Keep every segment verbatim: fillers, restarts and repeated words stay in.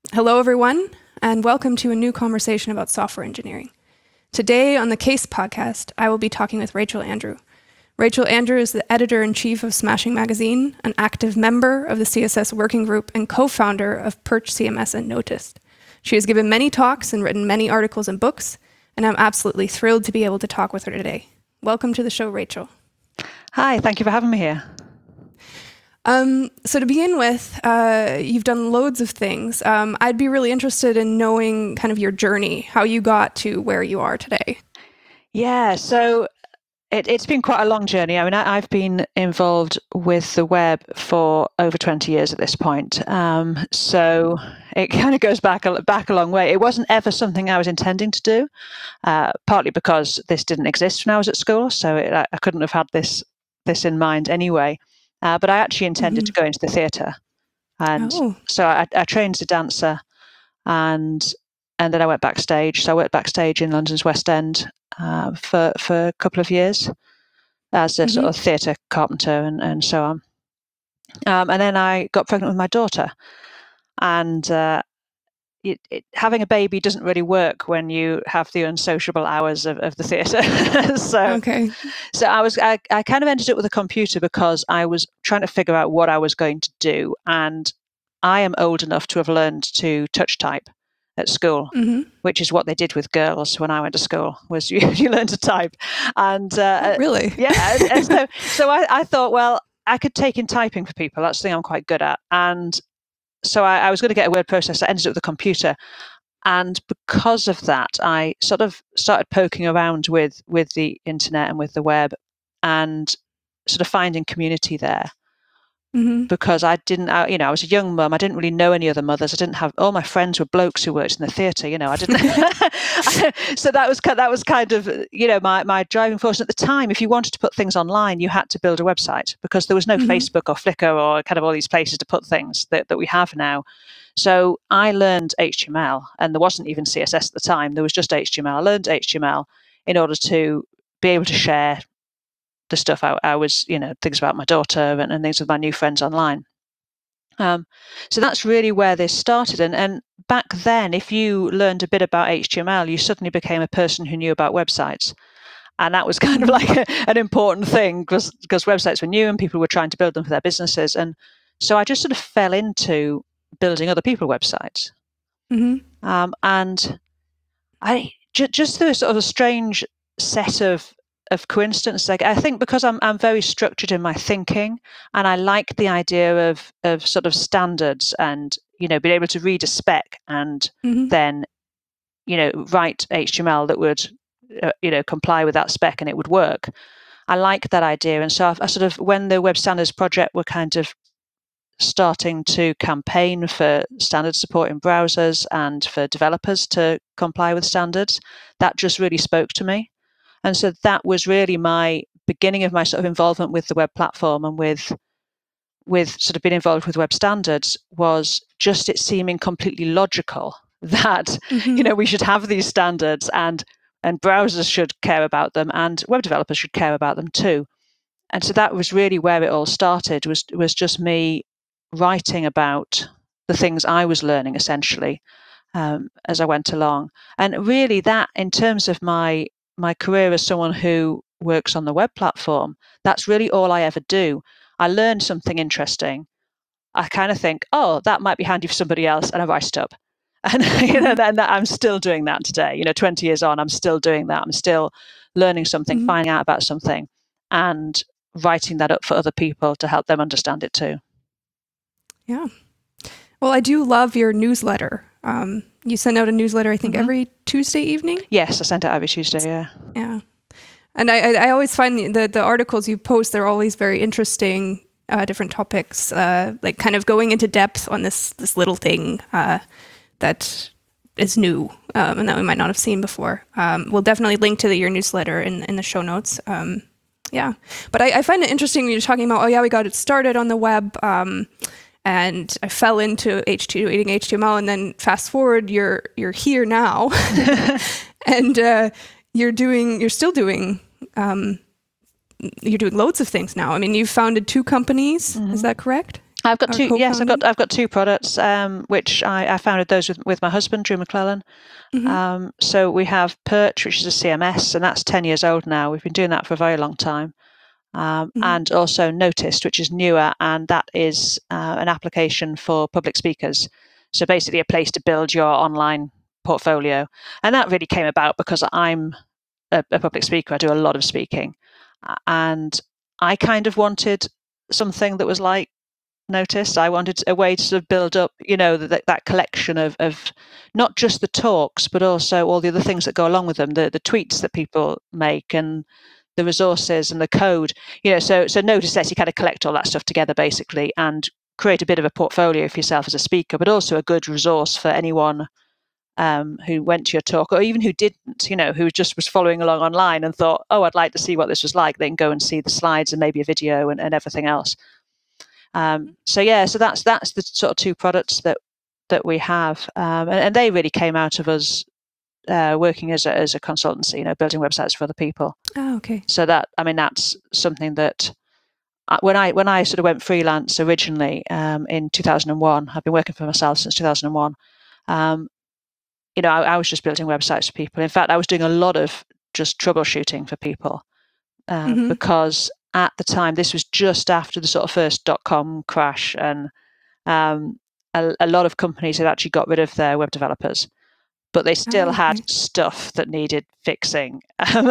Hello, everyone, and welcome to a new conversation about software engineering. Today on the CASE podcast, I will be talking with Rachel Andrew. Rachel Andrew is the editor-in-chief of Smashing Magazine, an active member of the C S S working group, and co-founder of Perch C M S and Noticed. She has given many talks and written many articles and books, and I'm absolutely thrilled to be able to talk with her today. Welcome to the show, Rachel. Hi, thank you for having me here. Um, so to begin with, uh, you've done loads of things. Um, I'd be really interested in knowing kind of your journey, how you got to where you are today. Yeah, so it, it's been quite a long journey. I mean, I, I've been involved with the web for over twenty years at this point. Um, so it kind of goes back a, back a long way. It wasn't ever something I was intending to do, uh, partly because this didn't exist when I was at school, so it, I, I couldn't have had this this in mind anyway. Uh, but I actually intended mm-hmm. to go into the theatre. And oh. so I, I trained as a dancer, and and then I went backstage. So I worked backstage in London's West End uh, for, for a couple of years as a mm-hmm. sort of theatre carpenter and, and so on. Um, and then I got pregnant with my daughter. And uh, it, it, having a baby doesn't really work when you have the unsociable hours of, of the theatre. so okay. so I was I, I kind of ended up with a computer because I was trying to figure out what I was going to do. And I am old enough to have learned to touch type at school, mm-hmm. which is what they did with girls when I went to school, was you, you learn to type. And uh, oh, really? Yeah. and, and so so I, I thought, well, I could take in typing for people. That's the thing I'm quite good at. And so I, I was going to get a word processor. I ended up with a computer. And because of that, I sort of started poking around with, with the internet and with the web and sort of finding community there. Mm-hmm. Because I didn't, I, you know, I was a young mum. I didn't really know any other mothers. I didn't have, all my friends were blokes who worked in the theatre, you know, I didn't. so that was, that was kind of, you know, my, my driving force. And at the time, if you wanted to put things online, you had to build a website because there was no mm-hmm. Facebook or Flickr or kind of all these places to put things that, that we have now. So I learned H T M L, and there wasn't even C S S at the time. There was just H T M L. I learned H T M L in order to be able to share the stuff I, I was, you know, things about my daughter and, and things with my new friends online. Um, so that's really where this started. And, and back then, if you learned a bit about H T M L, you suddenly became a person who knew about websites. And that was kind of like a, an important thing because, because websites were new and people were trying to build them for their businesses. And so I just sort of fell into building other people's websites. Mm-hmm. Um, and I j- just through sort of a strange set of of coincidence. Like I think because I'm I'm very structured in my thinking, and I like the idea of of sort of standards and, you know, being able to read a spec and mm-hmm. then, you know, write H T M L that would, uh, you know, comply with that spec and it would work. I like that idea, and so I, I sort of, when the Web Standards Project were kind of starting to campaign for standard support in browsers and for developers to comply with standards, that just really spoke to me. And so that was really my beginning of my sort of involvement with the web platform and with with sort of being involved with web standards, was just it seeming completely logical that, mm-hmm. you know, we should have these standards and and browsers should care about them and web developers should care about them too. And so that was really where it all started, was was just me writing about the things I was learning essentially um, as I went along. And really that, in terms of my my career as someone who works on the web platform, that's really all I ever do. I learn something interesting. I kind of think, oh, that might be handy for somebody else, and I write it up. And you know, then I'm still doing that today. You know, twenty years on, I'm still doing that. I'm still learning something, mm-hmm. finding out about something, and writing that up for other people to help them understand it too. Yeah. Well, I do love your newsletter. Um, you send out a newsletter, I think, mm-hmm. every Tuesday evening? Yes, I send it every Tuesday, yeah. Yeah. And I, I always find the, the, the articles you post, they're always very interesting, uh, different topics, uh, like kind of going into depth on this this little thing uh, that is new um, and that we might not have seen before. Um, we'll definitely link to the, your newsletter in, in the show notes. Um, yeah. But I, I find it interesting when you're talking about, oh yeah, we got it started on the web, um, and I fell into H T M L, reading H T M L, and then fast forward, you're you're here now, and uh, you're doing, you're still doing, um, you're doing loads of things now. I mean, you've founded two companies, mm-hmm. is that correct? I've got Or two. Yes, I've got co-founded? I've got two products, um, which I, I founded those with with my husband, Drew McClellan. Mm-hmm. Um, so we have Perch, which is a C M S, and that's ten years old now. We've been doing that for a very long time. Um, Mm-hmm. and also Noticed, which is newer, and that is uh, an application for public speakers. So basically, a place to build your online portfolio. And that really came about because I'm a, a public speaker. I do a lot of speaking, and I kind of wanted something that was like Noticed. I wanted a way to sort of build up, you know, that that collection of of not just the talks, but also all the other things that go along with them, the the tweets that people make and the resources and the code. You know, so so Noticed lets you kind of collect all that stuff together basically and create a bit of a portfolio for yourself as a speaker, but also a good resource for anyone um, who went to your talk or even who didn't, you know, who just was following along online and thought, oh, I'd like to see what this was like. They can go and see the slides and maybe a video and, and everything else. Um, so yeah, so that's that's the sort of two products that that we have, um, and, and they really came out of us uh, working as a, as a consultancy, you know, building websites for other people. Oh, okay. So that, I mean, that's something that I, when I when I sort of went freelance originally um, in two thousand one, I've been working for myself since two thousand one. Um, you know, I, I was just building websites for people. In fact, I was doing a lot of just troubleshooting for people uh, Mm-hmm. because at the time, this was just after the sort of first dot com crash, and um, a, a lot of companies had actually got rid of their web developers, but they still Oh, had okay. stuff that needed fixing.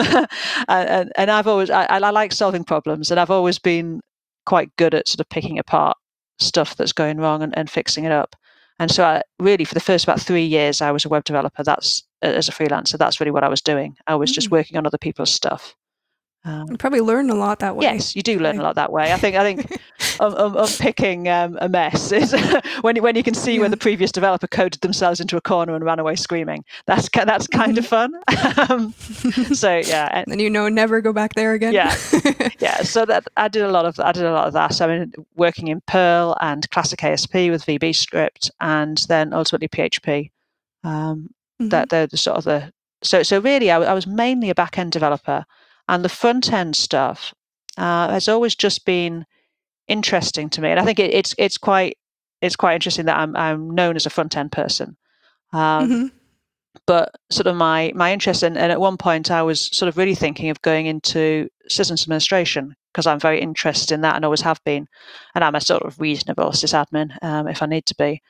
and, and I've always, I, I like solving problems, and I've always been quite good at sort of picking apart stuff that's going wrong and, and fixing it up. And so, I really, for the first about three years, I was a web developer. That's as a freelancer. That's really what I was doing. I was just Mm. working on other people's stuff. Um, You probably learn a lot that way. yes, you do learn Like, a lot that way. I think. I think um, um, unpicking um, a mess is when when you can see yeah. when the previous developer coded themselves into a corner and ran away screaming. That's that's kind Mm-hmm. of fun. um, so yeah, Then you know, never go back there again. yeah, yeah. So that I did a lot of I did a lot of that. I mean, working in Perl and classic A S P with V B script, and then ultimately P H P. Um, Mm-hmm. that they're the sort of the so so really, I, I was mainly a back end developer, and the front end stuff uh, has always just been interesting to me, and I think it, it's it's quite it's quite interesting that I'm I'm known as a front end person. Um, Mm-hmm. but sort of my my interest in, and at one point I was sort of really thinking of going into systems administration because I'm very interested in that and always have been, and I'm a sort of reasonable sysadmin um, if I need to be.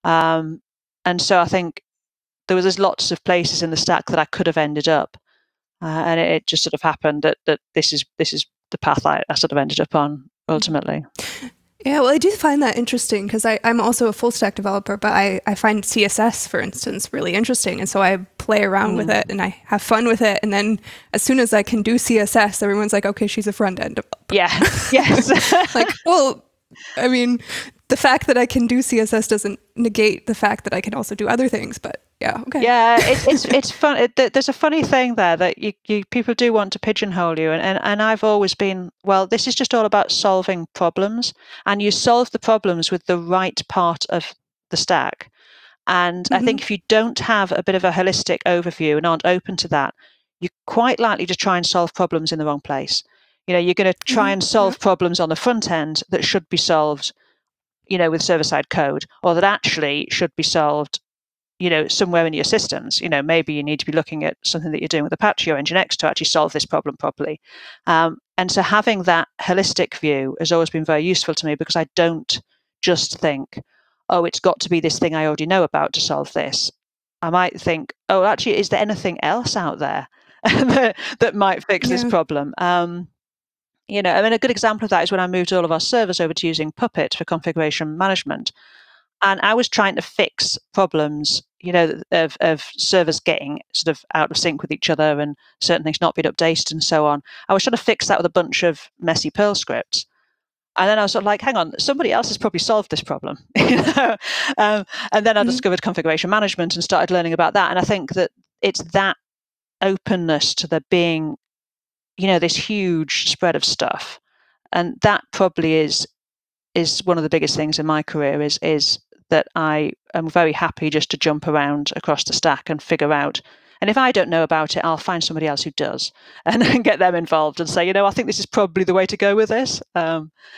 Um, and so I think there was there's lots of places in the stack that I could have ended up, uh, and it, it just sort of happened that that this is this is the path I, I sort of ended up on ultimately. Yeah, well, I do find that interesting because I'm also a full stack developer, but I, I find C S S, for instance, really interesting. And so I play around Mm. with it and I have fun with it. And then as soon as I can do C S S, everyone's like, okay, she's a front end developer. Yeah. Yes. Like, well, I mean, the fact that I can do C S S doesn't negate the fact that I can also do other things. But yeah, okay. Yeah, it, it's it's fun. It, there's a funny thing there that you, you people do want to pigeonhole you, and, and and I've always been, well, this is just all about solving problems, and you solve the problems with the right part of the stack. And Mm-hmm. I think if you don't have a bit of a holistic overview and aren't open to that, you're quite likely to try and solve problems in the wrong place. You know, you're going to try Mm-hmm. and solve Yeah. problems on the front end that should be solved, you know, with server-side code, or that actually should be solved, you know, somewhere in your systems. You know, maybe you need to be looking at something that you're doing with Apache or Nginx to actually solve this problem properly. Um, and so having that holistic view has always been very useful to me because I don't just think, oh, it's got to be this thing I already know about to solve this. I might think, oh, actually, is there anything else out there that, that might fix this Yeah. problem? Um, you know, I mean, a good example of that is when I moved all of our servers over to using Puppet for configuration management. And I was trying to fix problems, you know, of, of servers getting sort of out of sync with each other and certain things not being updated and so on. I was trying to fix that with a bunch of messy Perl scripts. And then I was sort of like, hang on, somebody else has probably solved this problem. you know? um, and then I Mm-hmm. discovered configuration management and started learning about that. And I think that it's that openness to there being, you know, this huge spread of stuff. And that probably is is one of the biggest things in my career is is that I am very happy just to jump around across the stack and figure out. And if I don't know about it, I'll find somebody else who does, and then get them involved and say, you know, I think this is probably the way to go with this. Um,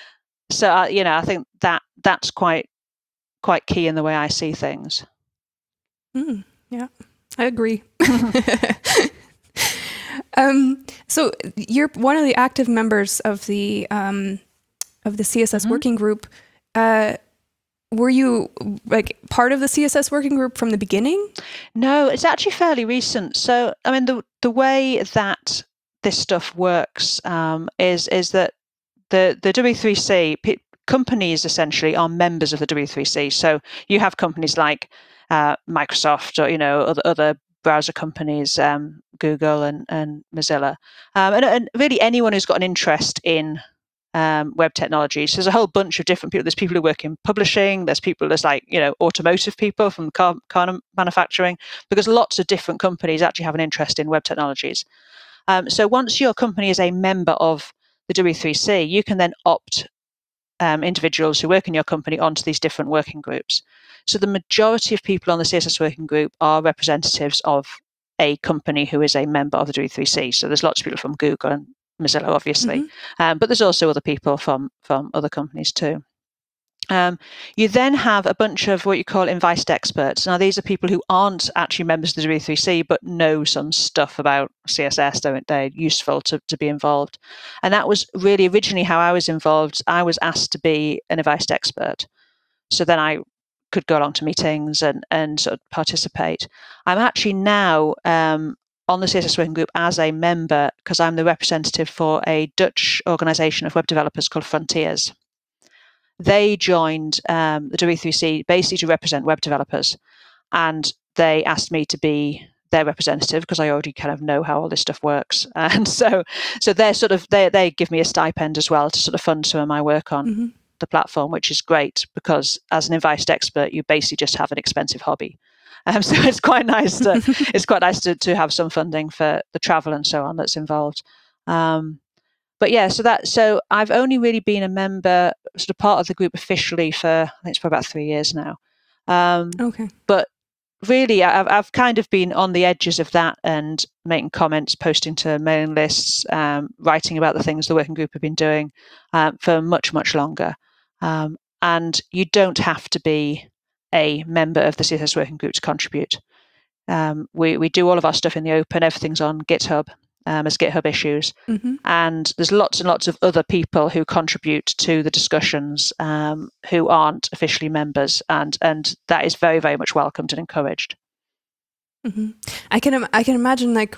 so uh, you know, I think that that's quite quite key in the way I see things. Mm, yeah, I agree. um, so you're one of the active members of the um, of the C S S mm-hmm. working group. Uh, were you like part of the C S S working group from the beginning? No, it's actually fairly recent. So, I mean, the the way that this stuff works um, is is that the the W three C p- companies essentially are members of the W three C. So you have companies like uh, Microsoft, or you know, other other browser companies, um, Google and and Mozilla, um, and, and really anyone who's got an interest in um, web technologies. There's a whole bunch of different people. There's people who work in publishing. There's people. There's like you know automotive people from car, car manufacturing, because lots of different companies actually have an interest in web technologies. Um, so once your company is a member of the W three C, you can then opt um, individuals who work in your company onto these different working groups. So the majority of people on the C S S working group are representatives of a company who is a member of the W three C. So there's lots of people from Google and Mozilla, obviously, mm-hmm. um, but there's also other people from from other companies too. Um, you then have a bunch of what you call invited experts. Now, these are people who aren't actually members of the W three C, but know some stuff about C S S. They're, they're useful to, to be involved. And that was really originally how I was involved. I was asked to be an invited expert. So then I could go along to meetings and, and sort of participate. I'm actually now um, on the C S S working group as a member because I'm the representative for a Dutch organization of web developers called Frontiers. They joined um, the W three C basically to represent web developers, and they asked me to be their representative because I already kind of know how all this stuff works, and so so they're sort of they they give me a stipend as well to sort of fund some of my work on mm-hmm. the platform, which is great because as an invited expert, you basically just have an expensive hobby. Um, so it's quite nice to it's quite nice to to have some funding for the travel and so on that's involved. Um, But yeah, so that so I've only really been a member, sort of part of the group officially for I think it's for about three years now. Um, okay. But really, I've I've kind of been on the edges of that and making comments, posting to mailing lists, um, writing about the things the working group have been doing um, for much much longer. Um, and you don't have to be a member of the C S S working group to contribute. Um, we we do all of our stuff in the open. Everything's on GitHub. Um, as GitHub issues. Mm-hmm. And there's lots and lots of other people who contribute to the discussions um, who aren't officially members, and and that is very, very much welcomed and encouraged. Mm-hmm. I can I can imagine like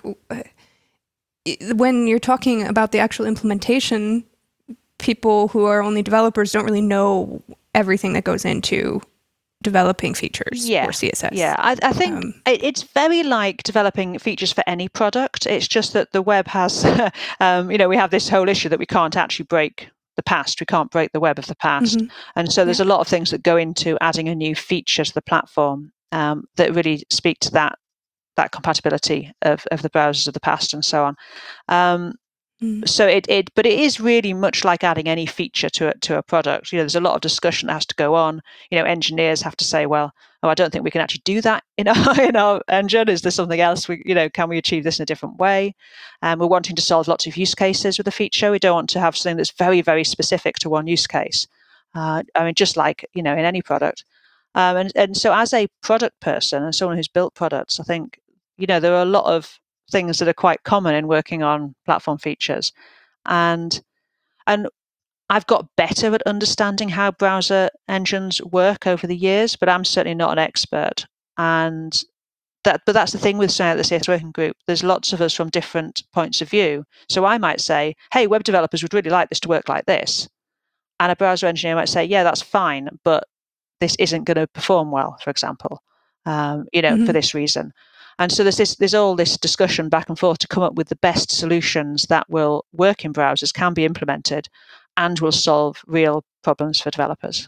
when you're talking about the actual implementation, people who are only developers don't really know everything that goes into developing features yeah, for C S S. Yeah, I, I think um, it's very like developing features for any product. It's just that the web has, um, you know, we have this whole issue that we can't actually break the past. We can't break the web of the past. Mm-hmm. And so there's yeah. a lot of things that go into adding a new feature to the platform um, that really speak to that that compatibility of, of the browsers of the past and so on. Um, So it, it, but it is really much like adding any feature to a, to a product. You know, there's a lot of discussion that has to go on. You know, engineers have to say, well, oh, I don't think we can actually do that in our in our engine. Is there something else? We, you know, can we achieve this in a different way? And um, we're wanting to solve lots of use cases with the feature. We don't want to have something that's very, very specific to one use case. Uh, I mean, just like you know, in any product. Um, and and so, as a product person and someone who's built products, I think you know there are a lot of things that are quite common in working on platform features, and and I've got better at understanding how browser engines work over the years, but I'm certainly not an expert. And that, but that's the thing with saying at the C S S working group. There's lots of us from different points of view. So I might say, "Hey, web developers would really like this to work like this," and a browser engineer might say, "Yeah, that's fine, but this isn't going to perform well, for example, um, you know, mm-hmm. for this reason." And so there's this, there's all this discussion back and forth to come up with the best solutions that will work in browsers, can be implemented, and will solve real problems for developers.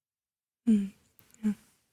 Mm. Yeah.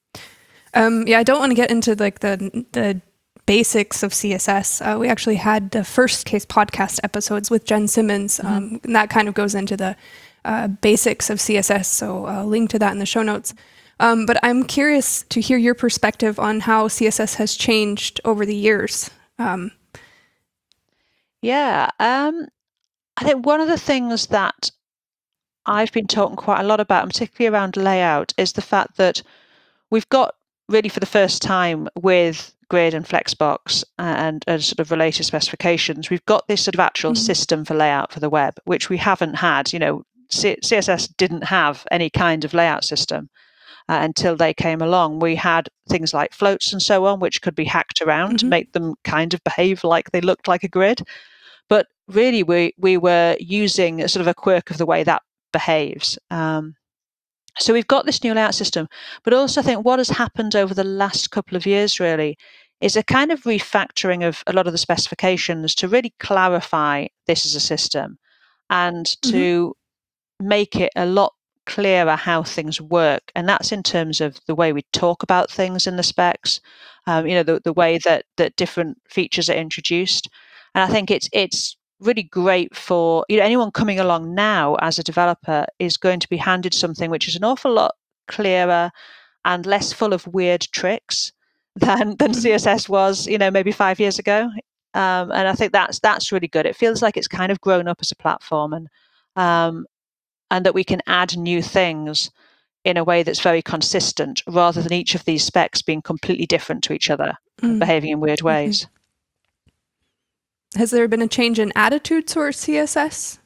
Um, yeah, I don't want to get into like the the basics of C S S. Uh, we actually had the first case podcast episodes with Jen Simmons, um, mm-hmm. and that kind of goes into the uh, basics of C S S. So I'll link to that in the show notes. Um, but I'm curious to hear your perspective on how C S S has changed over the years. Um, yeah, um, I think one of the things that I've been talking quite a lot about, and particularly around layout, is the fact that we've got really for the first time with Grid and Flexbox and, and sort of related specifications, we've got this sort of actual Mhm. system for layout for the web, which we haven't had. You know, C- CSS didn't have any kind of layout system uh, until they came along. We had things like floats and so on, which could be hacked around to Mhm. make them kind of behave like they looked like a grid. But really, we we were using a sort of a quirk of the way that behaves. Um, so we've got this new layout system, but also I think what has happened over the last couple of years really is a kind of refactoring of a lot of the specifications to really clarify this as a system and Mhm. to make it a lot clearer how things work. And that's in terms of the way we talk about things in the specs, um, you know, the, the way that that different features are introduced. And I think it's it's really great for, you know, anyone coming along now as a developer is going to be handed something which is an awful lot clearer and less full of weird tricks than than Mhm. C S S was, you know, maybe five years ago. Um, and I think that's that's really good. It feels like it's kind of grown up as a platform, and um, and that we can add new things in a way that's very consistent rather than each of these specs being completely different to each other and Mm. behaving in weird Okay. ways. Has there been a change in attitude towards C S S?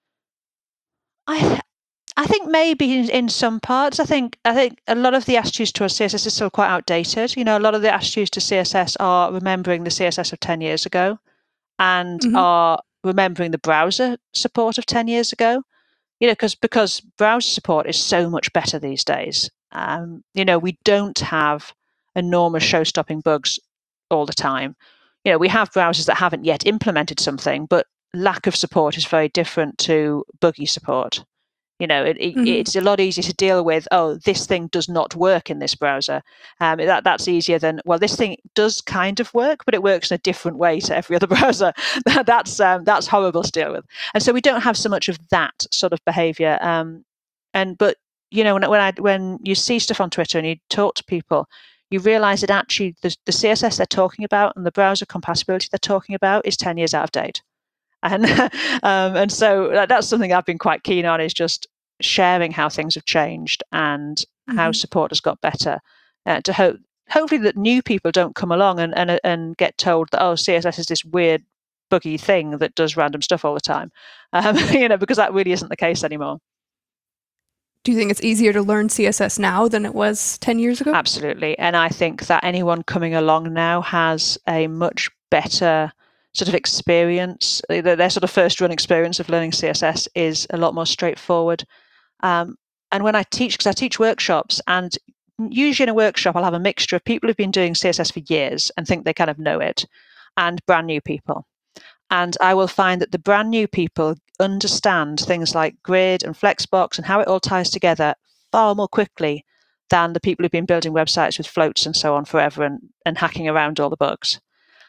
I I think maybe in, in some parts, I think I think a lot of the attitudes towards C S S is still quite outdated. You know, a lot of the attitudes to C S S are remembering the C S S of ten years ago and Mhm. are remembering the browser support of ten years ago. You know, because because browser support is so much better these days. Um, you know, we don't have enormous show-stopping bugs all the time. You know, we have browsers that haven't yet implemented something, but lack of support is very different to buggy support. You know, it, it, Mhm. it's a lot easier to deal with. Oh, this thing does not work in this browser. Um, that that's easier than, well, this thing does kind of work, but it works in a different way to every other browser. that's um, that's horrible to deal with. And so we don't have so much of that sort of behavior. Um, and but you know, when when I when you see stuff on Twitter and you talk to people, you realize that actually the, the C S S they're talking about and the browser compatibility they're talking about is ten years out of date. And um, and so that's something I've been quite keen on, is just sharing how things have changed and how Mhm. support has got better, uh, to hope hopefully that new people don't come along and, and and get told that, oh, C S S is this weird buggy thing that does random stuff all the time, um, you know, because that really isn't the case anymore. Do you think it's easier to learn C S S now than it was ten years ago? Absolutely. And I think that anyone coming along now has a much better sort of experience. Their, their sort of first run experience of learning C S S is a lot more straightforward. Um, and when I teach, because I teach workshops, and usually in a workshop, I'll have a mixture of people who've been doing C S S for years and think they kind of know it, and brand new people. And I will find that the brand new people understand things like Grid and Flexbox and how it all ties together far more quickly than the people who've been building websites with floats and so on forever and, and hacking around all the bugs.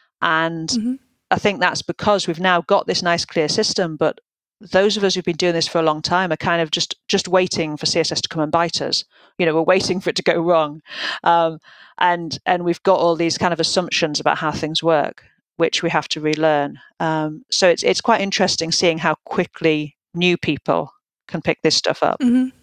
And Mhm. I think that's because we've now got this nice clear system, but those of us who've been doing this for a long time are kind of just just waiting for C S S to come and bite us. You know, we're waiting for it to go wrong, um, and and we've got all these kind of assumptions about how things work, which we have to relearn. Um, so it's it's quite interesting seeing how quickly new people can pick this stuff up. Mhm.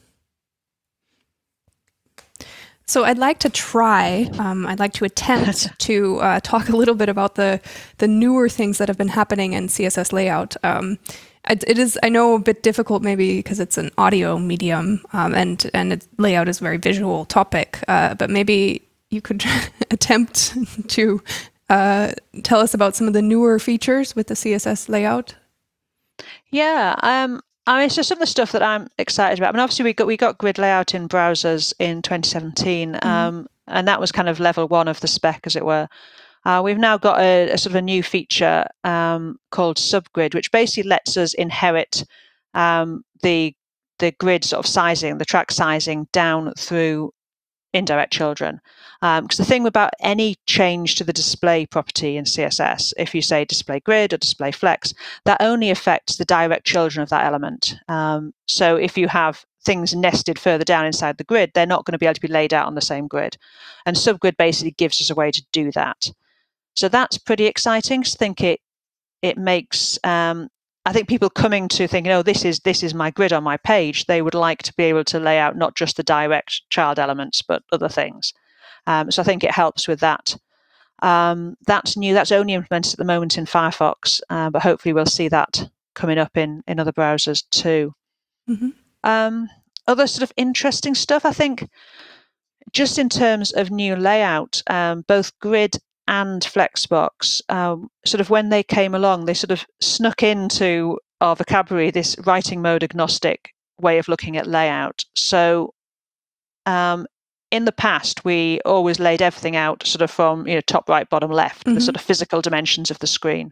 So I'd like to try, um, I'd like to attempt to uh, talk a little bit about the the newer things that have been happening in C S S layout. Um, it, it is, I know, a bit difficult maybe because it's an audio medium, um, and and its layout is a very visual topic. Uh, but maybe you could attempt to uh, tell us about some of the newer features with the C S S layout. Yeah, um, I mean, so some of the stuff that I'm excited about. I mean, obviously we got we got grid layout in browsers in twenty seventeen, Mm-hmm. um, and that was kind of level one of the spec, as it were. Uh, we've now got a, a sort of a new feature um, called Subgrid, which basically lets us inherit um, the the grid sort of sizing, the track sizing down through indirect children. Because um, the thing about any change to the display property in C S S, if you say display grid or display flex, that only affects the direct children of that element. Um, so if you have things nested further down inside the grid, they're not going to be able to be laid out on the same grid. And Subgrid basically gives us a way to do that. So that's pretty exciting. I think it it makes um, I think people coming to thinking, oh, this is this is my grid on my page, they would like to be able to lay out not just the direct child elements, but other things. Um, so I think it helps with that. Um, that's new. That's only implemented at the moment in Firefox, uh, but hopefully we'll see that coming up in, in other browsers too. Mm-hmm. Um, other sort of interesting stuff, I think, just in terms of new layout, um, both Grid and Flexbox, um, sort of when they came along, they sort of snuck into our vocabulary this writing mode agnostic way of looking at layout. So um, in the past, we always laid everything out sort of from, you know, top, right, bottom, left, Mm-hmm. the sort of physical dimensions of the screen.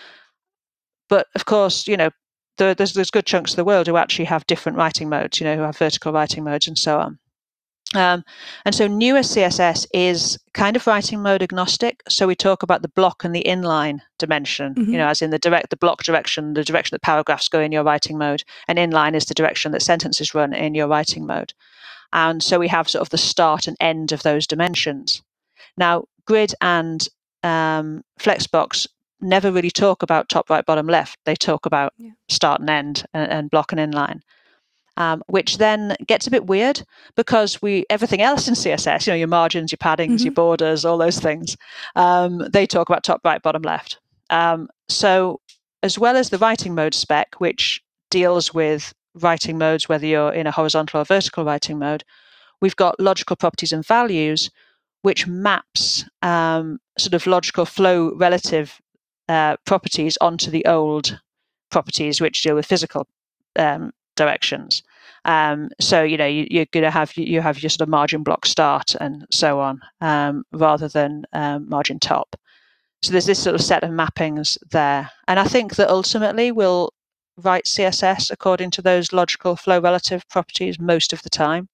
But of course, you know, there, there's there's good chunks of the world who actually have different writing modes, you know, who have vertical writing modes and so on. Um, and so newer C S S is kind of writing mode agnostic. So we talk about the block and the inline dimension, Mm-hmm. you know, as in the direct, the block direction, the direction that paragraphs go in your writing mode, and inline is the direction that sentences run in your writing mode. And so we have sort of the start and end of those dimensions. Now, Grid and um, Flexbox never really talk about top, right, bottom, left. They talk about yeah. start and end and, and block and inline. Um, which then gets a bit weird because we everything else in C S S, you know, your margins, your paddings, mm-hmm. your borders, all those things, um, they talk about top, right, bottom, left. Um, so as well as the writing mode spec, which deals with writing modes, whether you're in a horizontal or vertical writing mode, we've got logical properties and values, which maps um, sort of logical flow relative uh, properties onto the old properties, which deal with physical um, directions. Um, so you know you, you're going to have you have your sort of margin block start and so on, um, rather than um, margin top. So there's this sort of set of mappings there, and I think that ultimately we'll write C S S according to those logical flow relative properties most of the time,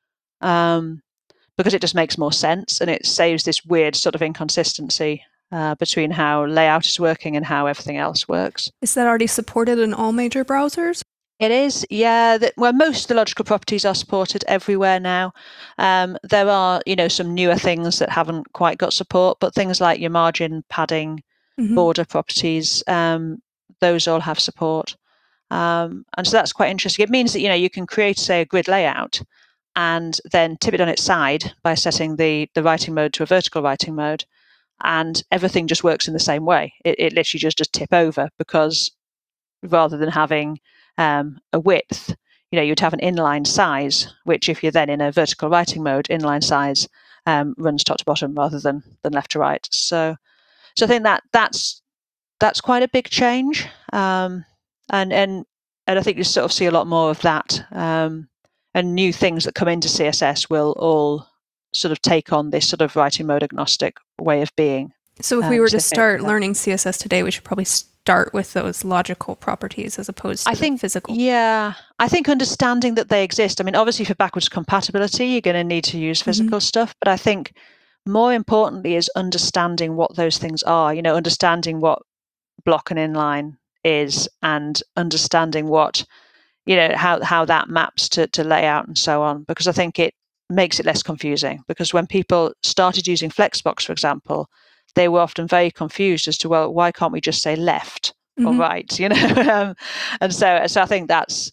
um, because it just makes more sense and it saves this weird sort of inconsistency uh, between how layout is working and how everything else works. Is that already supported in all major browsers? It is, yeah. That, well, most of the logical properties are supported everywhere now. Um, there are, you know, some newer things that haven't quite got support, but things like your margin, padding, mm-hmm. border properties, um, those all have support. Um, and so that's quite interesting. It means that, you know, you can create, say, a grid layout and then tip it on its side by setting the, the writing mode to a vertical writing mode. And everything just works in the same way. It, it literally just, just tip over because rather than having um, a width, you know, you'd have an inline size, which if you're then in a vertical writing mode, inline size um, runs top to bottom rather than than left to right. So, so I think that that's that's quite a big change, um, and and and I think you sort of see a lot more of that, um, and new things that come into C S S will all sort of take on this sort of writing mode agnostic way of being. So if we were to start learning C S S today, we should probably start with those logical properties as opposed to I think, physical. Yeah, I think understanding that they exist. I mean, obviously for backwards compatibility, you're going to need to use physical mm-hmm. stuff, but I think more importantly is understanding what those things are, you know, understanding what block and inline is and understanding what, you know, how, how that maps to, to layout and so on, because I think it makes it less confusing. Because when people started using Flexbox, for example, they were often very confused as to, well, why can't we just say left mm-hmm. or right, you know? um, and so, so I think that's,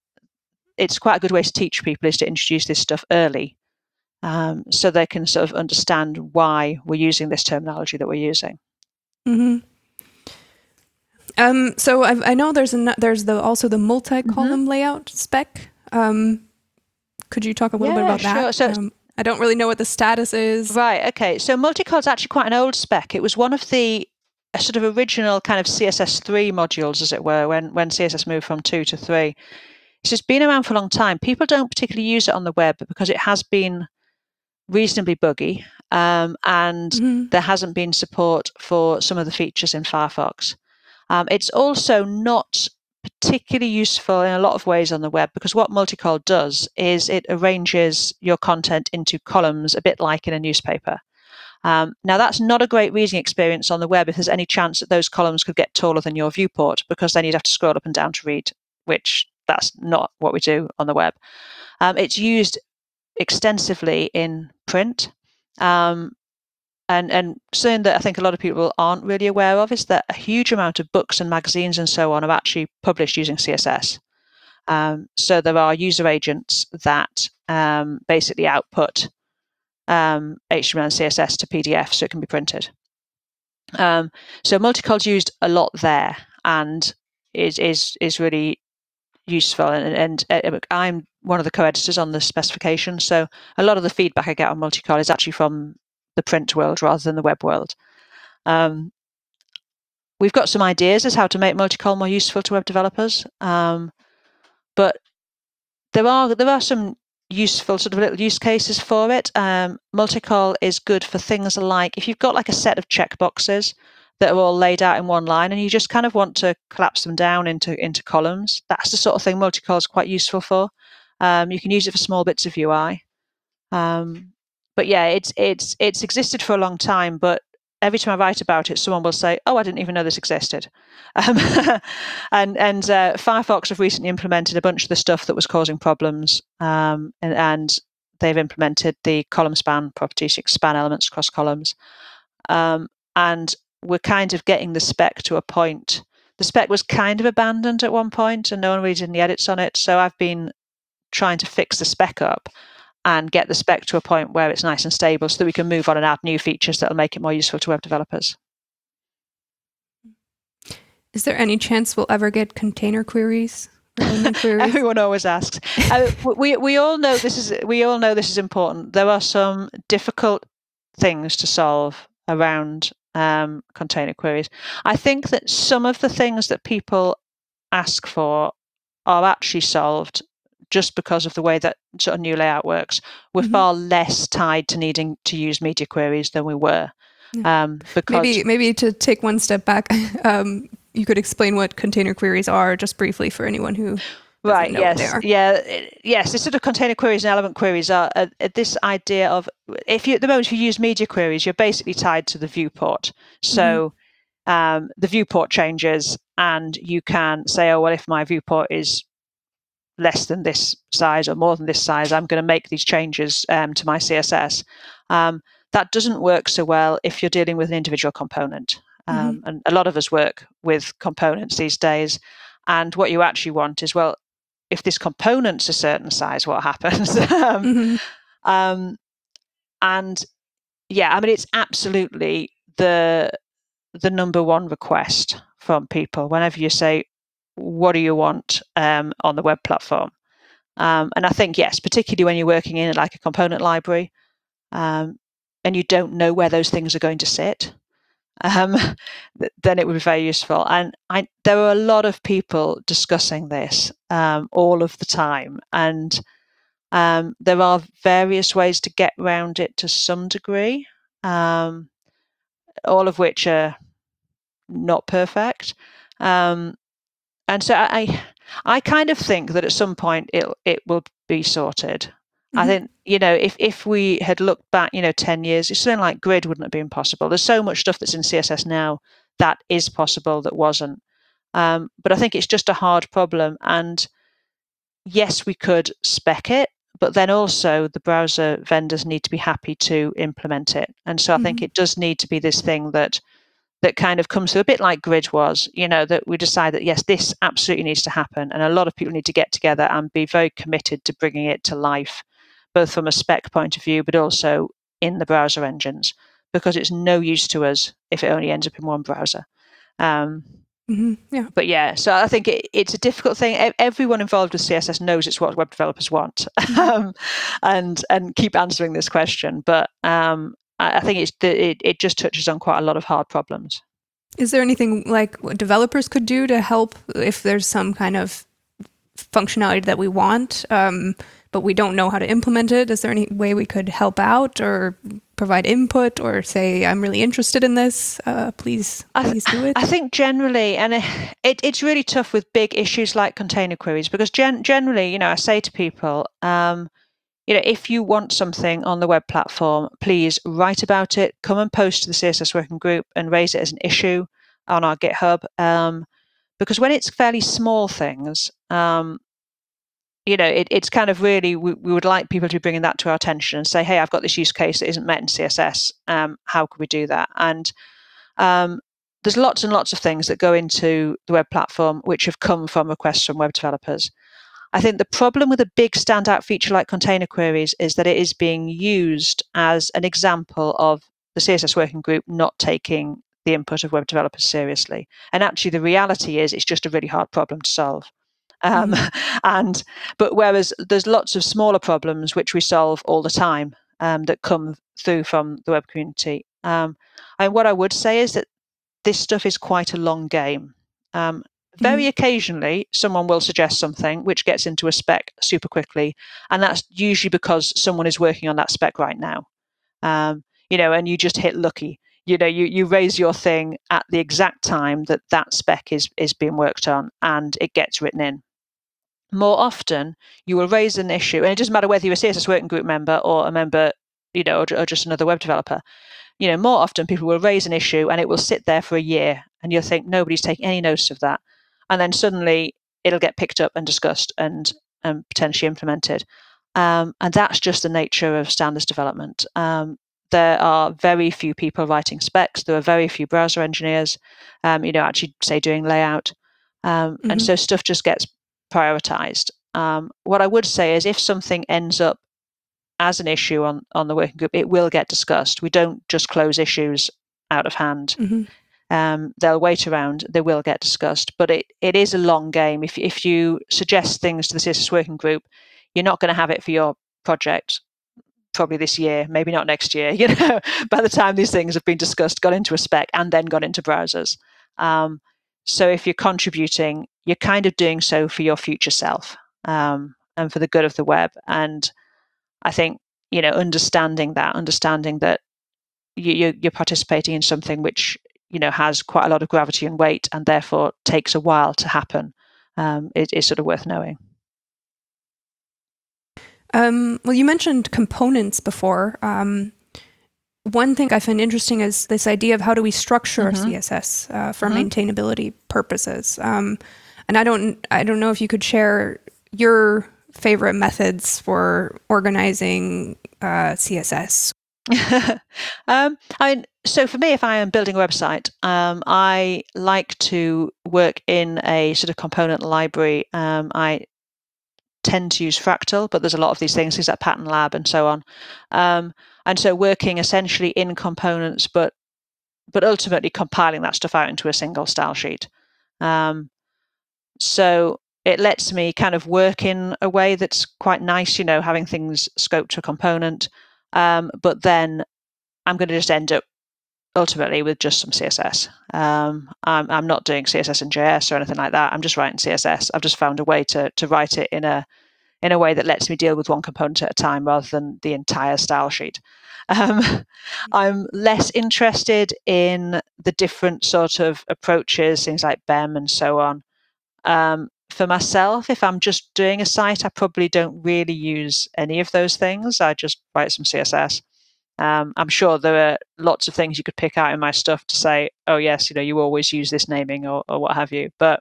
it's quite a good way to teach people is to introduce this stuff early, um, so they can sort of understand why we're using this terminology that we're using. Mm-hmm. Um, so I've, I know there's a, there's the also the multi-column mm-hmm. layout spec. Um, could you talk a little yeah, bit about sure. that? So, um, I don't really know what the status is. Right. Okay. So multi-col is actually quite an old spec. It was one of the uh, sort of original kind of C S S three modules, as it were, when when C S S moved from two to three. So it's been around for a long time. People don't particularly use it on the web because it has been reasonably buggy, um, and mm-hmm. there hasn't been support for some of the features in Firefox. Um, it's also not particularly useful in a lot of ways on the web because what multicol does is it arranges your content into columns a bit like in a newspaper. Um, now that's not a great reading experience on the web if there's any chance that those columns could get taller than your viewport, because then you'd have to scroll up and down to read, which that's not what we do on the web. Um, it's used extensively in print. Um, and and something that I think a lot of people aren't really aware of is that a huge amount of books and magazines and so on are actually published using C S S. Um, so there are user agents that um, basically output um, H T M L and C S S to P D F so it can be printed. Um, so multicol's used a lot there, and is is is really useful. And, and uh, I'm one of the co-editors on the specification, so a lot of the feedback I get on multicol is actually from the print world rather than the web world. Um, we've got some ideas as how to make multicol more useful to web developers, um, but there are there are some useful sort of little use cases for it. Um, multicol is good for things like if you've got like a set of checkboxes that are all laid out in one line and you just kind of want to collapse them down into into columns. That's the sort of thing multicol is quite useful for. Um, you can use it for small bits of U I. Um, but yeah, it's it's it's existed for a long time, but every time I write about it, someone will say, "Oh, I didn't even know this existed." Um, and and uh, Firefox have recently implemented a bunch of the stuff that was causing problems, um, and, and they've implemented the column span property, so you can span elements across columns. Um, and we're kind of getting the spec to a point. The spec was kind of abandoned at one point, and no one really did any edits on it. So I've been trying to fix the spec up and get the spec to a point where it's nice and stable so that we can move on and add new features that will make it more useful to web developers. Is there any chance we'll ever get container queries? queries? Everyone always asks. uh, we we all know this is we all know this is important. There are some difficult things to solve around um, container queries. I think that some of the things that people ask for are actually solved just because of the way that sort of new layout works. We're mm-hmm. far less tied to needing to use media queries than we were. Yeah. Um, because maybe maybe to take one step back, um, you could explain what container queries are just briefly for anyone who right. know yes. what they are. Yeah. Yes. The sort of container queries and element queries are uh, this idea of if you at the moment if you use media queries, you're basically tied to the viewport. So mm-hmm. um, the viewport changes, and you can say, oh well, if my viewport is less than this size or more than this size, I'm going to make these changes um, to my C S S. Um, that doesn't work so well if you're dealing with an individual component. Um, mm-hmm. And a lot of us work with components these days. And what you actually want is, well, if this component's a certain size, what happens? um, mm-hmm. um, and yeah, I mean, it's absolutely the the number one request from people whenever you say, what do you want um, on the web platform? Um, and I think, yes, particularly when you're working in like a component library um, and you don't know where those things are going to sit, um, then it would be very useful. And I, there are a lot of people discussing this um, all of the time. And um, there are various ways to get around it to some degree, um, all of which are not perfect. Um, and so I, I kind of think that at some point it it will be sorted. Mm-hmm. I think, you know, if, if we had looked back, you know, ten years, it's something like grid wouldn't have been possible. There's so much stuff that's in C S S now that is possible that wasn't. Um, but I think it's just a hard problem. And yes, we could spec it, but then also the browser vendors need to be happy to implement it. And so I mm-hmm. think it does need to be this thing that that kind of comes through a bit like grid was, you know, that we decide that, yes, this absolutely needs to happen. And a lot of people need to get together and be very committed to bringing it to life, both from a spec point of view, but also in the browser engines, because it's no use to us if it only ends up in one browser. Um, mm-hmm. Yeah. But yeah, so I think it, it's a difficult thing. Everyone involved with C S S knows it's what web developers want, mm-hmm. um, and and keep answering this question. But um, I think it's it, it just touches on quite a lot of hard problems. Is there anything like what developers could do to help if there's some kind of functionality that we want, um, but we don't know how to implement it? Is there any way we could help out or provide input or say, I'm really interested in this, uh, please, please do it? I think generally, and it, it's really tough with big issues like container queries, because gen- generally, you know, I say to people, um, you know, if you want something on the web platform, please write about it, come and post to the C S S working group and raise it as an issue on our GitHub. Um, because when it's fairly small things, um, you know, it, it's kind of really, we, we would like people to be bringing that to our attention and say, hey, I've got this use case that isn't met in C S S. Um, how could we do that? And um, there's lots and lots of things that go into the web platform which have come from requests from web developers. I think the problem with a big standout feature like container queries is that it is being used as an example of the C S S working group not taking the input of web developers seriously. And actually, the reality is it's just a really hard problem to solve. Um, mm-hmm. And but whereas there's lots of smaller problems which we solve all the time um, that come through from the web community. Um, and what I would say is that this stuff is quite a long game. Um, very mm-hmm. occasionally, someone will suggest something which gets into a spec super quickly, and that's usually because someone is working on that spec right now. Um, you know, and you just hit lucky. You know, you, you raise your thing at the exact time that that spec is is being worked on, and it gets written in. More often, you will raise an issue, and it doesn't matter whether you're a C S S working group member or a member, you know, or, or just another web developer. You know, more often people will raise an issue and it will sit there for a year, and you'll think nobody's taking any notice of that, and then suddenly it'll get picked up and discussed and and potentially implemented. Um, and that's just the nature of standards development. Um, there are very few people writing specs. There are very few browser engineers, um, you know, actually say doing layout, um, mm-hmm. and so stuff just gets prioritized. Um, what I would say is if something ends up as an issue on, on the working group, it will get discussed. We don't just close issues out of hand. Mm-hmm. Um, they'll wait around, they will get discussed, but it, it is a long game. If, if you suggest things to the C S S working group, you're not going to have it for your project probably this year, maybe not next year. You know, by the time these things have been discussed, got into a spec, and then got into browsers. Um, so if you're contributing, you're kind of doing so for your future self um, and for the good of the web. And I think, you know, understanding that, understanding that you, you're participating in something which, you know, has quite a lot of gravity and weight, and therefore takes a while to happen, um, is, is sort of worth knowing. Um, well, you mentioned components before. Um, one thing I find interesting is this idea of how do we structure mm-hmm. C S S uh, for mm-hmm. maintainability purposes. Um, and I don't, I don't know if you could share your favorite methods for organizing uh, C S S. um, I mean, so for me, if I am building a website, um, I like to work in a sort of component library. Um, I tend to use Fractal, but there's a lot of these things, things like Pattern Lab and so on. Um, and so working essentially in components, but but ultimately compiling that stuff out into a single style sheet. Um, so it lets me kind of work in a way that's quite nice, you know, having things scoped to a component. Um, but then I'm going to just end up ultimately with just some C S S. Um, I'm, I'm not doing C S S and J S or anything like that. I'm just writing C S S. I've just found a way to to write it in a in a way that lets me deal with one component at a time rather than the entire style sheet. Um, I'm less interested in the different sort of approaches, things like B E M and so on. Um, for myself, if I'm just doing a site, I probably don't really use any of those things. I just write some C S S. Um, I'm sure there are lots of things you could pick out in my stuff to say, oh yes, you know, you always use this naming or, or what have you. But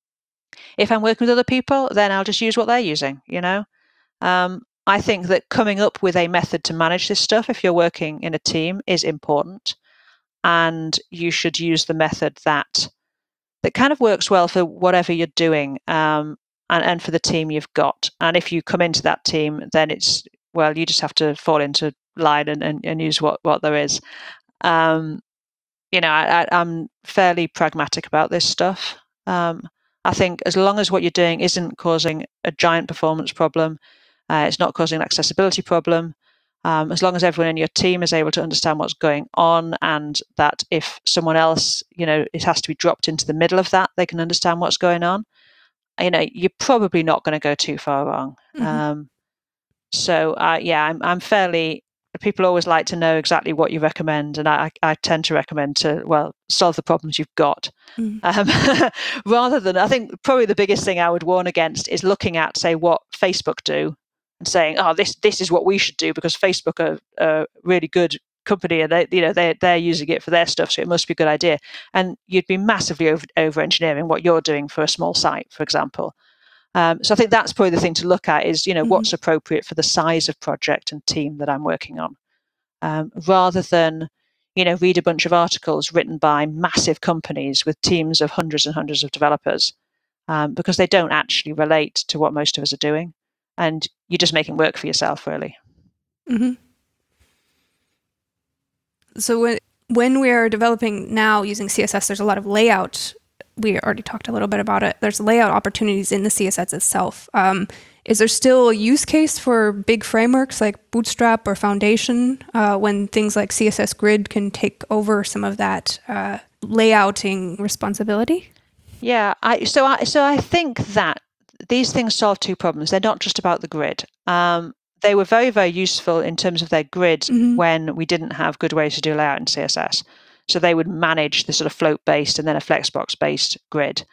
if I'm working with other people, then I'll just use what they're using, you know. Um, I think that coming up with a method to manage this stuff, if you're working in a team, is important. And you should use the method that that kind of works well for whatever you're doing, um, and, and for the team you've got. And if you come into that team, then it's, well, you just have to fall into line and, and, and use what, what there is. Um, you know, I, I, I'm fairly pragmatic about this stuff. Um, I think as long as what you're doing isn't causing a giant performance problem, uh, it's not causing an accessibility problem, um, as long as everyone in your team is able to understand what's going on, and that if someone else, you know, it has to be dropped into the middle of that, they can understand what's going on, you know, you're probably not going to go too far wrong. Mm-hmm. Um, so, uh, yeah, I'm, I'm fairly... People always like to know exactly what you recommend, and I, I tend to recommend to, well, solve the problems you've got. Mm. Um, rather than, I think probably the biggest thing I would warn against is looking at, say, what Facebook do and saying, oh, this this is what we should do because Facebook are a really good company and they, you know, they, they're using it for their stuff, so it must be a good idea. And you'd be massively over, over engineering what you're doing for a small site, for example. Um, so I think that's probably the thing to look at is, you know, mm-hmm. what's appropriate for the size of project and team that I'm working on, um, rather than, you know, read a bunch of articles written by massive companies with teams of hundreds and hundreds of developers, um, because they don't actually relate to what most of us are doing. And you're just making work for yourself, really. Mm-hmm. So when, when we're developing now using C S S, there's a lot of layout. We already talked a little bit about it. There's layout opportunities in the C S S itself. Um, is there still a use case for big frameworks like Bootstrap or Foundation uh, when things like C S S Grid can take over some of that uh, layouting responsibility? Yeah, I, so I so I think that these things solve two problems. They're not just about the grid. Um, they were very, very useful in terms of their grid mm-hmm. when we didn't have good ways to do layout in C S S. So they would manage the sort of float-based and then a Flexbox-based grid.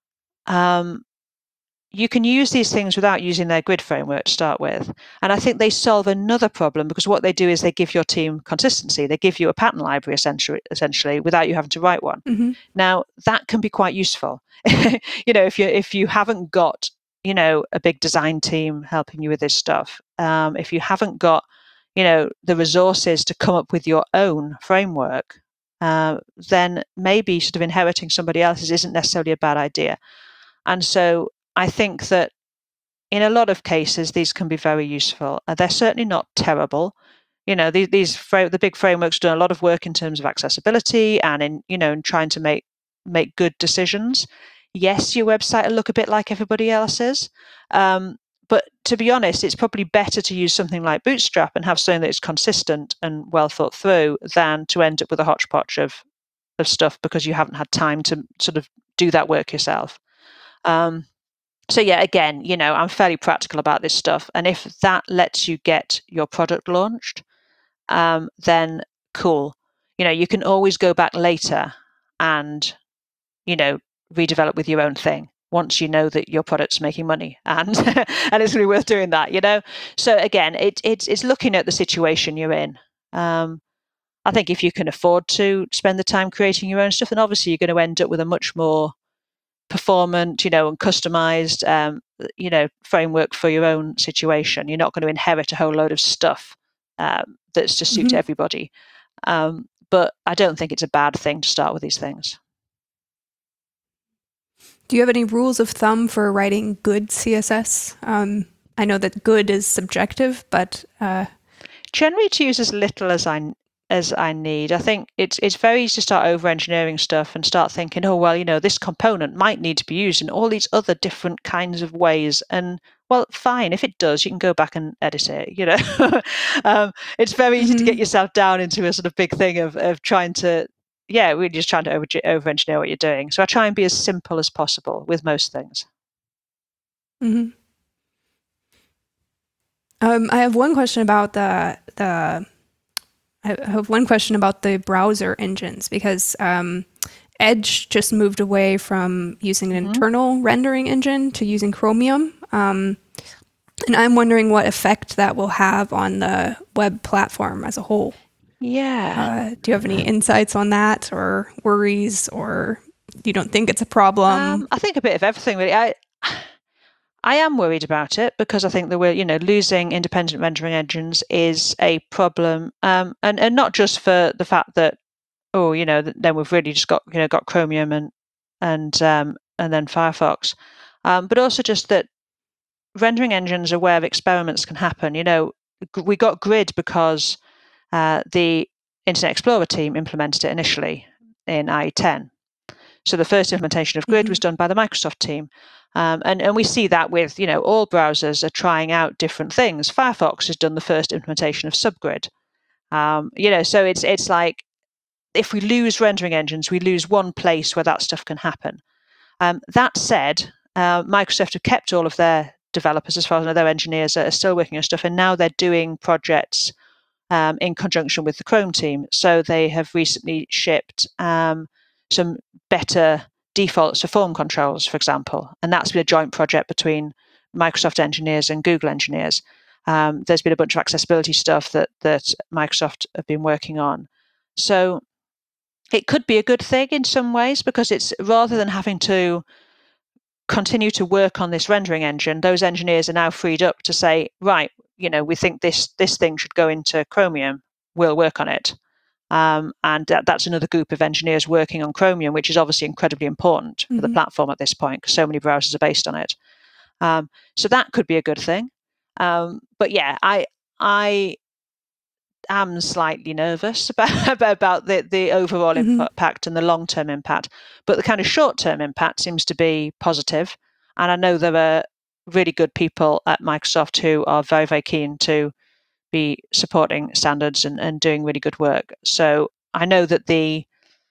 Um, you can use these things without using their grid framework to start with. And I think they solve another problem because what they do is they give your team consistency. They give you a pattern library essentially, essentially without you having to write one. Mm-hmm. Now, that can be quite useful. you know, if you if you haven't got, you know, a big design team helping you with this stuff, um, if you haven't got, you know, the resources to come up with your own framework, uh, then maybe sort of inheriting somebody else's isn't necessarily a bad idea. And so I think that in a lot of cases, these can be very useful. Uh, they're certainly not terrible. You know, these, these fra- the big frameworks do a lot of work in terms of accessibility and in, you know, in trying to make make good decisions. Yes, your website will look a bit like everybody else's. Um, but to be honest, it's probably better to use something like Bootstrap and have something that is consistent and well thought through than to end up with a hodgepodge of, of stuff because you haven't had time to sort of do that work yourself. Um, So yeah, again, you know, I'm fairly practical about this stuff. And if that lets you get your product launched, um, then cool. You know, you can always go back later and, you know, redevelop with your own thing once you know that your product's making money and and it's really worth doing that, you know. So again, it, it's it's looking at the situation you're in. Um, I think if you can afford to spend the time creating your own stuff, then obviously you're going to end up with a much more performant, you know, and customized, um, you know, framework for your own situation. You're not going to inherit a whole load of stuff um, that's to suit mm-hmm. everybody. Um, but I don't think it's a bad thing to start with these things. Do you have any rules of thumb for writing good C S S? Um, I know that good is subjective, but uh... generally to use as little as I as I need. I think it's it's very easy to start over-engineering stuff and start thinking, oh, well, you know, this component might need to be used in all these other different kinds of ways. And, well, fine, if it does, you can go back and edit it, you know. um, it's very easy mm-hmm. to get yourself down into a sort of big thing of, of trying to, yeah, we're just trying to over, over-engineer what you're doing. So I try and be as simple as possible with most things. Mm-hmm. Um, I have one question about the the I have one question about the browser engines because um, Edge just moved away from using an mm-hmm. internal rendering engine to using Chromium. Um, and I'm wondering what effect that will have on the web platform as a whole. Yeah. Uh, do you have any insights on that or worries, or you don't think it's a problem? Um, I think a bit of everything, really. I I am worried about it because I think that we're, you know, losing independent rendering engines is a problem, um, and and not just for the fact that, oh, you know, then we've really just got, you know, got Chromium and and um, and then Firefox, um, but also just that rendering engines are where experiments can happen. You know, we got Grid because uh, the Internet Explorer team implemented it initially in I E ten. So the first implementation of Grid mm-hmm. was done by the Microsoft team. Um, and, and we see that with, you know, all browsers are trying out different things. Firefox has done the first implementation of Subgrid. Um, you know, so it's it's like if we lose rendering engines, we lose one place where that stuff can happen. Um, that said, uh, Microsoft have kept all of their developers, as far as I know, their engineers are still working on stuff, and now they're doing projects um, in conjunction with the Chrome team. So they have recently shipped um, some better defaults for form controls, for example, and that's been a joint project between Microsoft engineers and Google engineers. Um, there's been a bunch of accessibility stuff that that Microsoft have been working on. So it could be a good thing in some ways because it's rather than having to continue to work on this rendering engine, those engineers are now freed up to say, right, you know, we think this this thing should go into Chromium. We'll work on it. Um, and that, that's another group of engineers working on Chromium, which is obviously incredibly important mm-hmm. for the platform at this point, because so many browsers are based on it. Um, so that could be a good thing. Um, but yeah, I I am slightly nervous about about the, the overall mm-hmm. impact and the long-term impact. But the kind of short-term impact seems to be positive. And I know there are really good people at Microsoft who are very, very keen to be supporting standards and, and doing really good work. So I know that the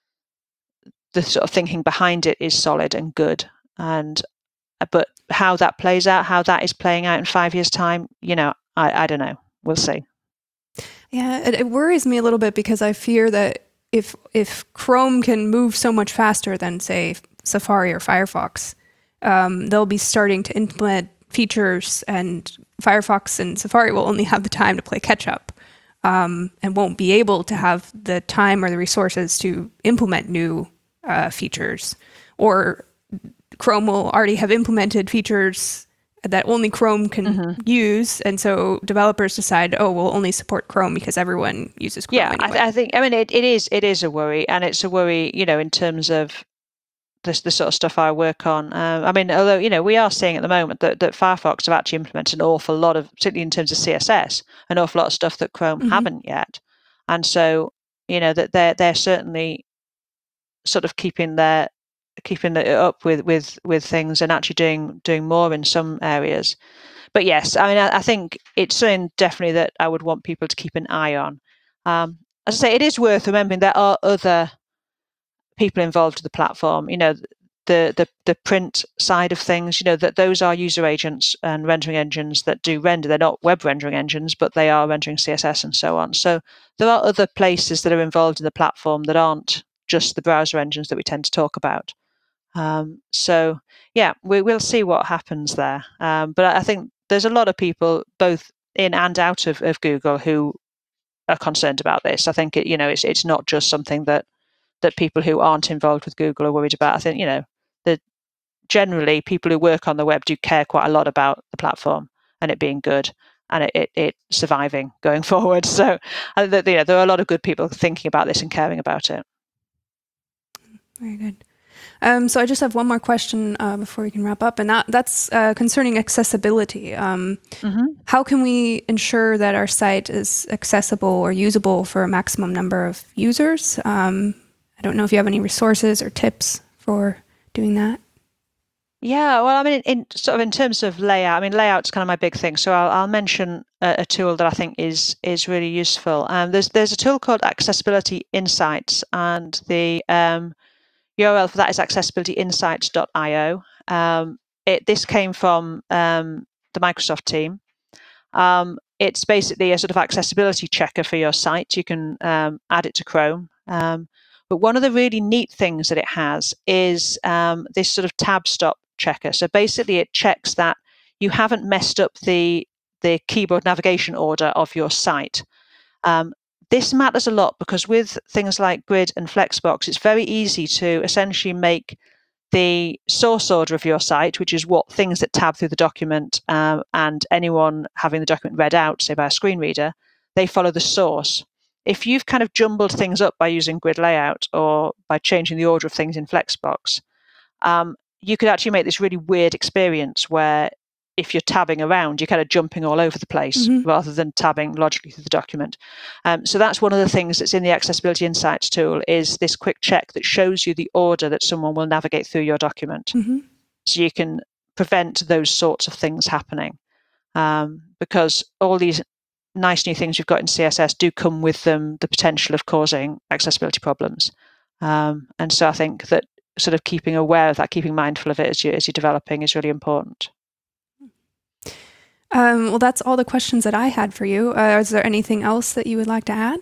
the sort of thinking behind it is solid and good. And but how that plays out, how that is playing out in five years' time, you know, I, I don't know. We'll see. Yeah, it, it worries me a little bit because I fear that if if Chrome can move so much faster than, say, Safari or Firefox, um, they'll be starting to implement features, and Firefox and Safari will only have the time to play catch up, um, and won't be able to have the time or the resources to implement new uh, features. Or Chrome will already have implemented features that only Chrome can mm-hmm. use, and so developers decide, oh, we'll only support Chrome because everyone uses Chrome yeah, anyway. I, th- I think, I mean, it, it is it is a worry, and it's a worry, you know, in terms of the, the sort of stuff I work on. Um, I mean, although, you know, we are seeing at the moment that, that Firefox have actually implemented an awful lot of, particularly in terms of C S S, an awful lot of stuff that Chrome mm-hmm. haven't yet. And so, you know, that they're they're certainly sort of keeping their keeping it up with, with, with things and actually doing doing more in some areas. But yes, I mean, I, I think it's something definitely that I would want people to keep an eye on. Um, as I say, it is worth remembering there are other people involved with the platform. You know, the the the print side of things. You know, that those are user agents and rendering engines that do render. They're not web rendering engines, but they are rendering C S S and so on. So there are other places that are involved in the platform that aren't just the browser engines that we tend to talk about. Um, so yeah, we will see what happens there. Um, but I think there's a lot of people, both in and out of, of Google, who are concerned about this. I think it, you know, it's it's not just something that that people who aren't involved with Google are worried about. I think, you know, that generally people who work on the web do care quite a lot about the platform and it being good and it, it, it surviving going forward. So I think that, you know, there are a lot of good people thinking about this and caring about it. Very good. Um, so I just have one more question uh, before we can wrap up, and that, that's uh, concerning accessibility. Um, mm-hmm. How can we ensure that our site is accessible or usable for a maximum number of users? Um, I don't know if you have any resources or tips for doing that. Yeah, well, I mean, in, in sort of in terms of layout, I mean, layout's kind of my big thing. So I'll, I'll mention a, a tool that I think is is really useful. Um, there's there's a tool called Accessibility Insights, and the um, U R L for that is accessibility insights dot io. Um, it, this came from um, the Microsoft team. Um, it's basically a sort of accessibility checker for your site. You can um, add it to Chrome. Um, but one of the really neat things that it has is um, this sort of tab stop checker. So basically it checks that you haven't messed up the, the keyboard navigation order of your site. Um, This matters a lot because with things like Grid and Flexbox, it's very easy to essentially make the source order of your site, which is what things that tab through the document um, and anyone having the document read out, say by a screen reader, they follow the source. If you've kind of jumbled things up by using grid layout or by changing the order of things in Flexbox, um, you could actually make this really weird experience where if you're tabbing around, you're kind of jumping all over the place mm-hmm. rather than tabbing logically through the document. Um, so that's one of the things that's in the Accessibility Insights tool is this quick check that shows you the order that someone will navigate through your document. Mm-hmm. So you can prevent those sorts of things happening. Um, because all these nice new things you've got in C S S do come with them the potential of causing accessibility problems. Um, and so I think that sort of keeping aware of that, keeping mindful of it as, you, as you're developing is really important. Um, well, that's all the questions that I had for you. Uh, is there anything else that you would like to add?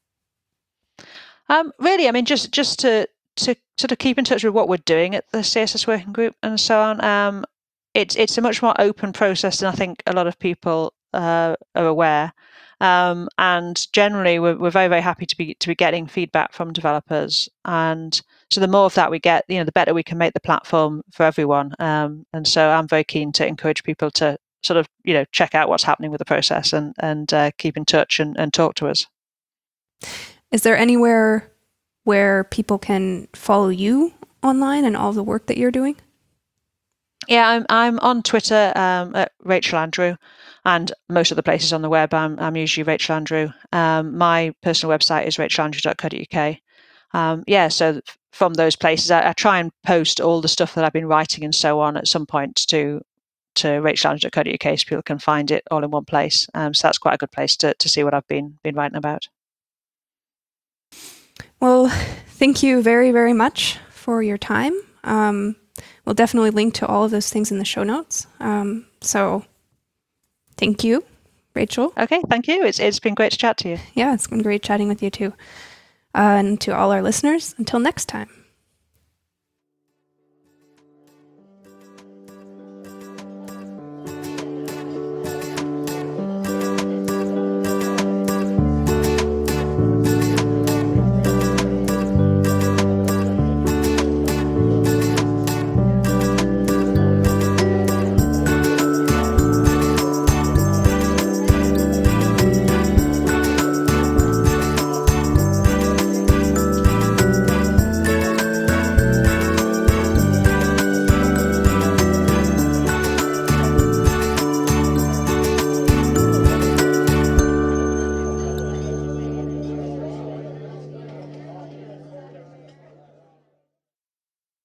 Um, really, I mean, just just to to sort of keep in touch with what we're doing at the C S S Working Group and so on. Um, it's it's a much more open process than I think a lot of people uh, are aware. Um, and generally, we're, we're very, very happy to be to be getting feedback from developers. And so the more of that we get, you know, the better we can make the platform for everyone. Um, and so I'm very keen to encourage people to sort of, you know, check out what's happening with the process and and uh, keep in touch and, and talk to us. Is there anywhere where people can follow you online and all the work that you're doing? Yeah, I'm I'm on Twitter um, at Rachel Andrew, and most of the places on the web I'm I'm usually Rachel Andrew. Um, my personal website is rachel andrew dot co dot uk. Um, yeah, so from those places, I, I try and post all the stuff that I've been writing and so on at some point to to rachel andrew dot co dot uk so people can find it all in one place. Um, so that's quite a good place to to see what I've been been writing about. Well, thank you very, very much for your time. Um, we'll definitely link to all of those things in the show notes. Um, so thank you, Rachel. Okay, thank you. It's It's been great to chat to you. Yeah, it's been great chatting with you too. Uh, and to all our listeners, until next time.